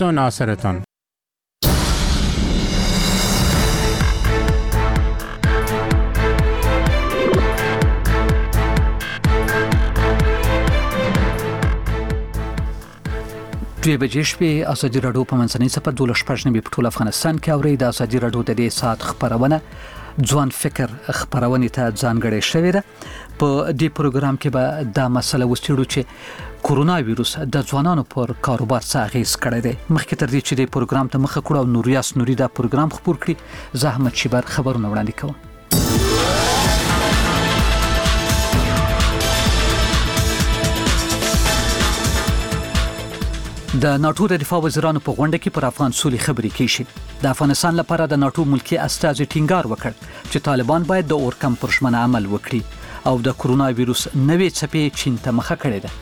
ناصرتان. دوی بجې شپې ازادي راډیو په منځنۍ صفحه 12 په ټول افغانستان کې اوري. د ازادي راډیو د دې ساعت خبرونه ځوان فکر خبرونه ته ځانګړې شوې ده. په دې پروګرام کې به دا مسله وستړو چې کورونا وایروس د ځوانانو پر کاروبار څه اغیز کړی دی. مخکې تر دې چې د پروګرام ته مخه کړو او نوریاس نوري دا پروګرام خبر کړي، زحمت شیبر خبرونه وړاندې کوم. د ناتو د دفاع وزیرانو په غونډه کې پر افغان سولې خبرې کیږي. د افغانستان لپاره د ناتو ملکی استازي ټینګار وکړ چې طالبان باید د اورکم پر ژمنه عمل وکړي او د کورونا وایروس نوې څپې چین ته مخه کړې ده.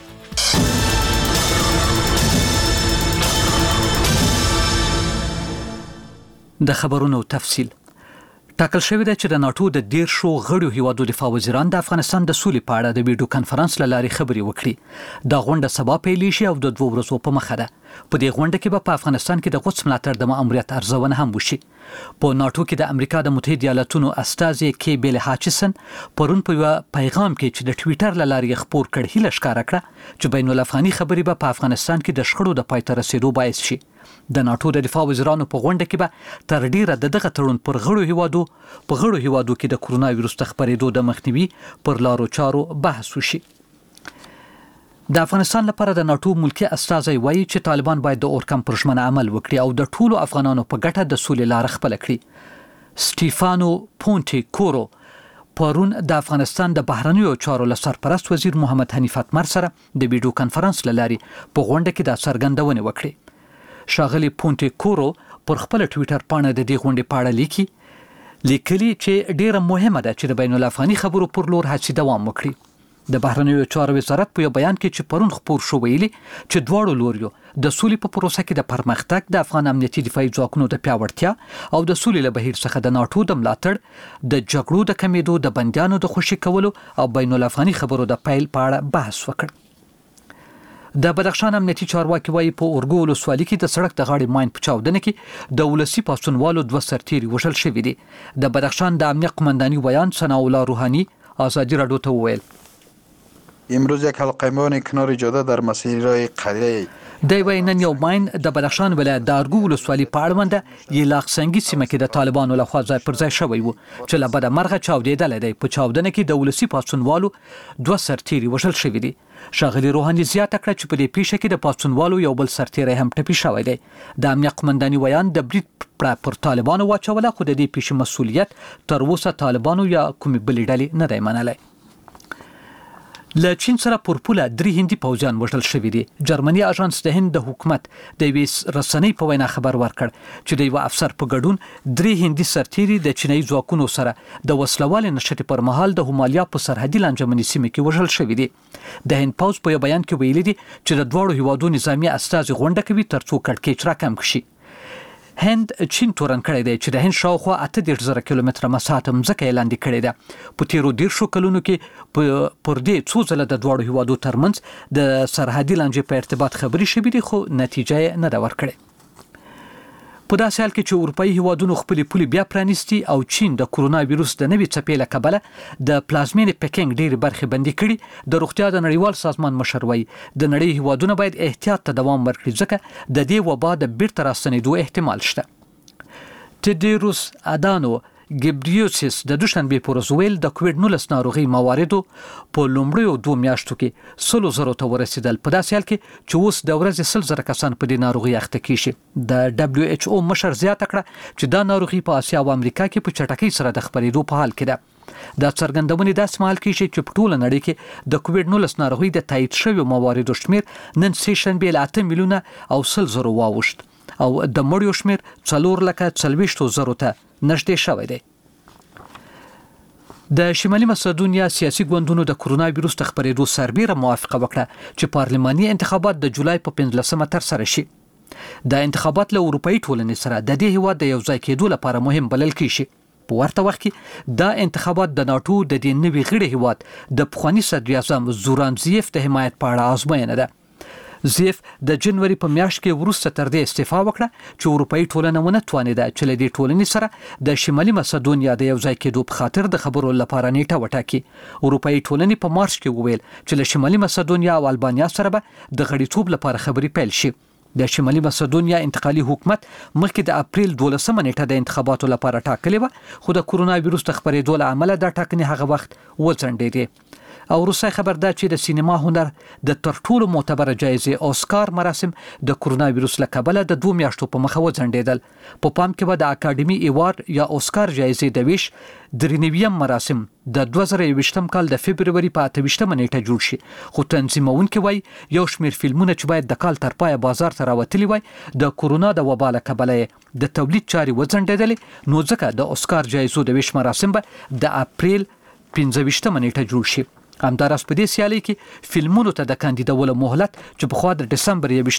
د خبرونو تفصیل ټاکل شوی دی چې د ناتو د 10 غړو هیوادو دفاع وزیران د افغانستان د سولې په اړه د ویډیو کانفرنس له لارې خبرې وکړي. د غونډه سبا پیل شي او د 2 ورځو په مخه ده. په دې غونډه کې به په افغانستان کې د قدس ملاتړ د ماموریت ارزونه هم وشي. په ناتو کې د امریکا د متحده ایالاتونو استازي کې بیل هاچسن پرون په پیغام کې چې د ټوئیټر له لارې خبر کړ هیله ښکاره کړه چې بین الافغاني خبرې به په افغانستان کې د شخړو د پای ته رسیدو باعث شي. د ناتو د دفاع وزیرانو په غونډه کې به تر ډیره دغه تړون پر غړو هیوادو کې د کورونا وایروس د خپرېدو د مخنیوي پر لارو چارو بحث وشي. د افغانستان لپاره د ناتو ملکی استازي وایي چې طالبان باید د اورکم پر ژمنه عمل وکړي او د ټولو افغانانو په ګټه د سولې لار خپل کړي. سټيفانو پونټي کورو پرون د افغانستان د بهرنیو چارو له سرپرست وزیر محمد حنیف اتمر سره د ویډیو کانفرنس له لارې په غونډه کې د څرګندونې وکړې. شاغلی پونټي کورو پر خپل ټوئیټر باندې د دې غونډې په اړه لیکلي چې ډیره مهمه ده چې د بین الافغاني خبرو پر لور هڅې دوام وکړي. د بهرنیو چارو وزارت په بیان کې چې پرون خبر شو ویلي چې دواړو لوریو د سولې په پروسه کې د پرمختګ، د افغان امنیتي دفاعي ځواکونو د پیاوړتیا او د سولې له بهیر څخه د ناتو د ملاتړ، د جګړو د کمیدو، د بندیانو د خوشي کولو او بین الافغاني خبرو د پیل په اړه بحث وکړ. د بدخشان امنیتي چارواکي وایي په اورګو ولسوالۍ کې د سړک د غاړې ماین په چاودنه کې د ولسی پاسونوالو 2 سرتیري وژل شوي دي. د بدخشان د امنیت قمانداني ویان ثناء الله روحانی آزادی رادیو ته وویل امروز یک هواپیمای کنار جاده در مسیرهای قریه دی وای نن یو ماین د بدخشان ولایت د ارګو ولسوالۍ په اړوند یلاقسنګي سیمه کې د طالبانو لخوا ځای پر ځای شوی و چې له بده مرغه چاودیدل دی. په چاودنه کې د ولسی پاسونوالو 2 سرتیري وژل شوي دي. شاغلی روحانی زیاته کړه چې په دې پیښه کې د پاسونوالو یو بل سرتیری هم ټپي شوی دی. د امنیت قمانداني ویان د برید پر طالبانو واچوله، خو د دې پیښې مسؤلیت تر اوسه طالبانو یا کومې بلې ډلې نه دی منلی. له چین سره پر پوله 3 هندي پوځیان وژل شوي دي. جرمني اژانس د هند د حکومت د یوې رسنۍ په وینا خبر ورکړ چې د یو افسر په ګډون 3 هندي سرتیري د چینایي ځواکونو سره د وسلوالې نشټې پر مهال د هومالیا په سرحدي لانجمني سیمه کې وژل شوي دي. د هند پوځ په بیان کې ویلي دي چې د دوړو هیوادو نظامی استازي غونډه کوي ترڅو کړکېچ راکم شي. هند چین تورن کړی دی چې د هند شاوخوا 38,000 کیلومتره مساحت مځکه یې لاندې کړې ده. په تیرو 10 کلونو کې پر دې څو ځله د دوړو هیوادو ترمنځ د سرحدي لانجې په ارتباط خبرې شوې دي، خو نتیجه یې نه ده ورکړې. په داسې حال کې چې اروپایي هیوادونو خپل پولي بیا پرانیستي او چین د کورونا وایروس د نوې څپې له کبله د پلازمینې پکینګ ډېرې برخې بندي کړي. د روغتیا د نړیوال سازمان مشر وایي د نړۍ هیوادونه باید احتیاط ته دوام ورکړي ځکه د دې وبا د بیرته راستنېدو احتمال شته. تدیروس ادانو ګبریوسیس د دوشنبه پر ورځ ویل د کووډ-19 ناروغي مواردو په لومړیو 2 میاشتو کې 100,000 ته ورسېدل. په داسې حال کې چې اوس د ورځې 100,000 کسان په دې ناروغي اخته کیږي. د WHO مشر زیاته کړه چې دا ناروغي په آسیا او امریکا کې په چټکۍ سره د خپرېدو په حال کې ده. دا څرګندونه داسې مهال کیږي چې په ټوله نړۍ کې د کووډ-19 ناروغي د تایید شویو مواردو شمیر نن سه شنبه له 8 میلیونه او 100,000 واوښت او د مړیو شمیر 4,40,000 ته نږدې شوی دی. د شمالي مقدونیا سیاسي ګوندونو د کورونا وایروس د خپرېدو سربېره موافقه وکړه چې پارلماني انتخابات د جولای په 15 ترسره شي. د انتخابات له اروپאי ټولنې سره د دې هیواد د یوځای کېدو لپاره مهم بلل کیږي. په ورته وخت کې دا انتخابات د ناتو د دې نوي غړي هیواد د پخوانی صدر اعظم زورانزیف د حمایت په اړه آزموینه ده. زیف د جنوري په میاشت کې وروسته تر دې استعفا وکړه چې اروپאי ټولنه ونه توانیده چې له دې ټولنې سره د شمالي مسدونیا د یو ځای کېدو په خاطر د خبرو لپاره نیټه وټاکي. اروپאי ټولنې په مارچ کې وویل چې له شمالي مسدونیا او البانیا سره به د غړیتوب لپاره خبرې پیل شي. د شمالي مسدونیا انتقالي حکومت مخکې د اپریل 12 نیټه د انتخاباتو لپاره ټاکلې و، خو د کورونا وایروس د خپرېدو له امله دا ټاکنې هغه وخت وځنډېدې. او روسي خبر دا چې د سینما هنر د تر ټولو معتبره جایزې اوسکار مراسم د کورونا وایروس له کبله د 2 میاشتو په مخه وځنډېدل. په پام کې به د اکاډمي ایوارډ یا اوسکار جایزې د ویش درینویم مراسم د 2021 کال د فبرवरी په 28 نیټه جوړ شي، خو تنظیمونکي وایي یو شمېر فلمونه چې باید د کال تر پایه بازار ته راوتلي وای د کورونا د وبا له کبله د تولید چاري وځنډېدلې، نو ځکه د اوسکار جایزو د ویش مراسم به د اپریل 15 نیټه جوړ شي. همداراز په دې سیالي کې فلمونو ته د کاندیدولو مهلت چې په خوا د دسمبر